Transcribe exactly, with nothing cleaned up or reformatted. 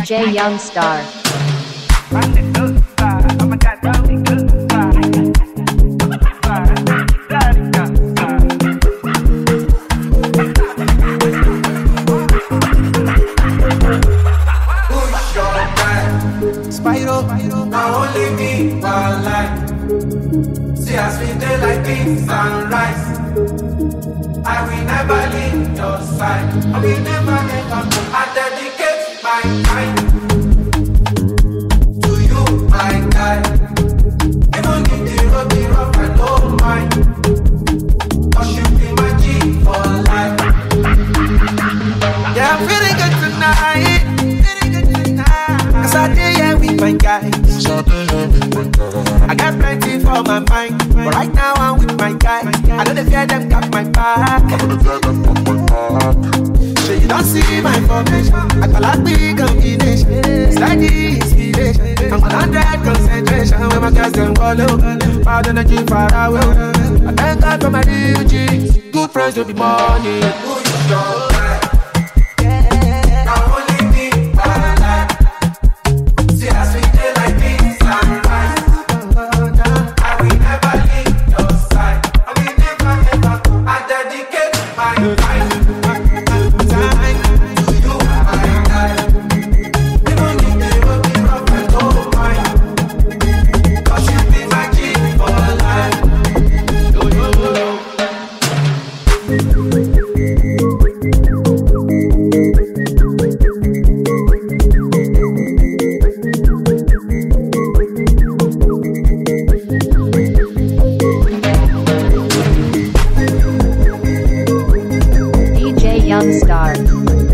J Youngstar. I'm the good side. Oh my God, I'm the good side. Push your back, Spyro. Now only me one life. See us we day like this sunrise. I will never leave your side. I will never, never go. I dedicate my time to you, my guy. Even if the road be rough, I don't mind. Cause you be my G for life. Yeah, I'm feeling good tonight. Feeling good tonight. Cause I did yeah with my guys. I got plenty for my mind, but right now I'm with my guy. I know they fear them got my back. So you don't see my formation. I call out big combination. It's like the inspiration. I'm one hundred concentration. When my guys them follow, bad energy far away. I thank God for my real G's. Good friends to be money. Who you show? D J Youngstar.